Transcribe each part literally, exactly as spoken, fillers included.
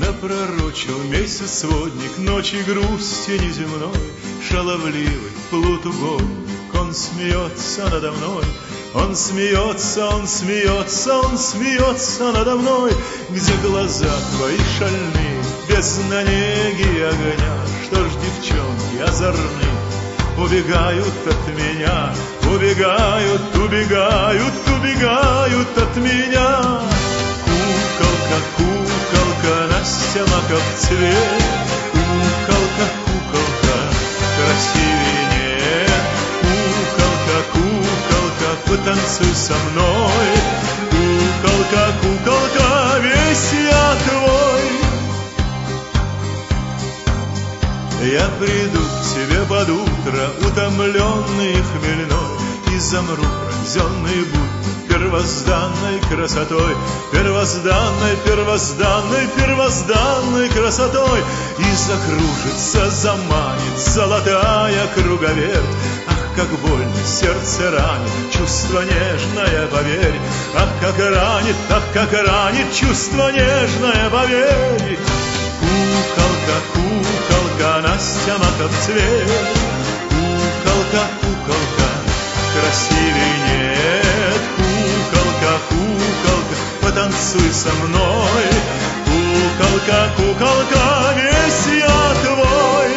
Напророчил месяц сводник ночи грусти неземной, шаловливый полутугодник, он смеется надо мной. Он смеется, он смеется, он смеется надо мной. Где глаза твои шальные, без неги и огня? Что ж, девчонки озорные убегают от меня, убегают, убегают, убегают от меня. Куколка, куколка, Настя маков цвет, куколка, куколка, красивее нет. Куколка, куколка, потанцуй со мной. Куколка, куколка, весь я твой. Я приду к тебе под утро, утомленный и хмельной, и замру пронзенный будто первозданной красотой, первозданной, первозданной, первозданной красотой. И закружится, заманит золотая круговерть. Ах, как больно сердце ранит, чувство нежное, поверь. Ах, как ранит, ах, как ранит, чувство нежное, поверь. Куколка, куколка, Настя маков цвет, куколка, куколка, красивей нет. Куколка, куколка, потанцуй со мной. Куколка, куколка, весь я твой.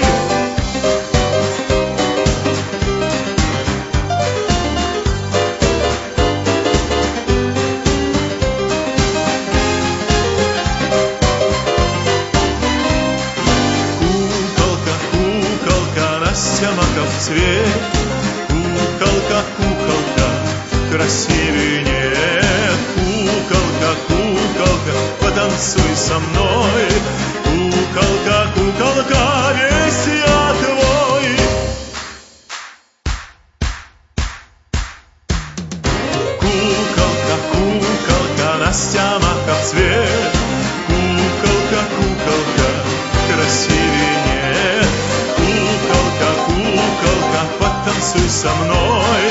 Настя маков цвет, куколка, куколка, красивее нет. Куколка, куколка, потанцуй со мной. Куколка, куколка, весь я твой. Куколка, куколка, Настя маков цвет, куколка, куколка, красивее нет. Куколка, куколка, потанцуй со мной.